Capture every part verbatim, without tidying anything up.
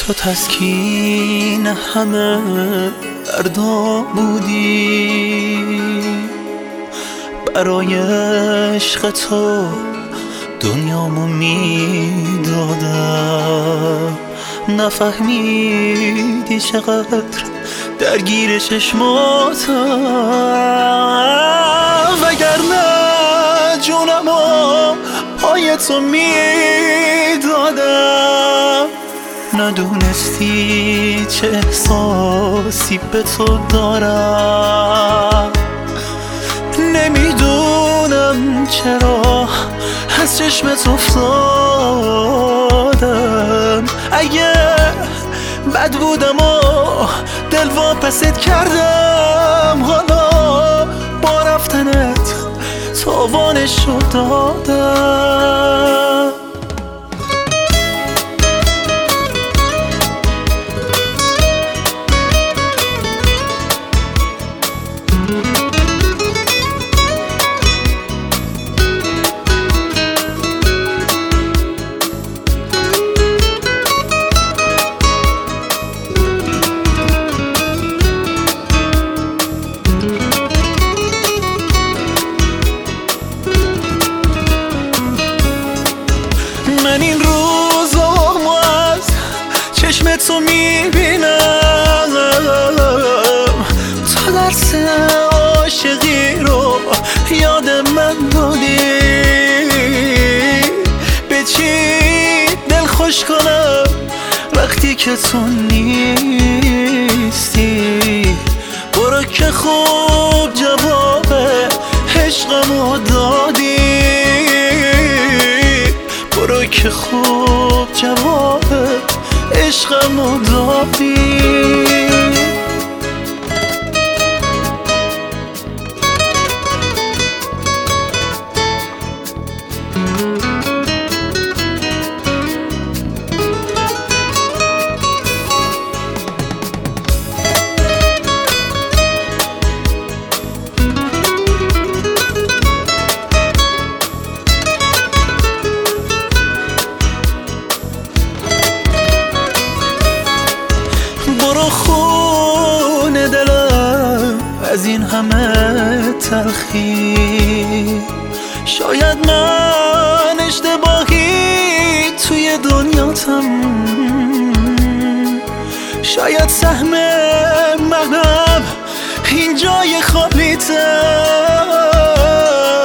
تو تسکین همه دردا بودی، برای عشق تو دنیامو میدادم. نفهمیدی چقدر درگیر چشماتم، وگرنه جونمو پای تو میدادم. ندونستی چه احساسی به تو دارم، نمیدونم چرا از چشمت افتادم. اگه بد بودم و دل واپست کردم، حالا با رفتنت تاوانشو دادم. من این روزامو از چشم تو میبینم، تو درس عاشقی رو یاد من دادی. به چی دل خوش کنم وقتی که تو نیستی؟ برو که خوب جواب عشقمو دادی، برو که خوب جواب عشقمو دادی. برو خونه دلم از این همه تلخی، شاید من اشتباهی توی دنیاتم، شاید سهم منم این جای خالیته،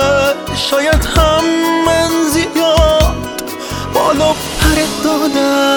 شاید هم من زیاد بالا پرت دادم.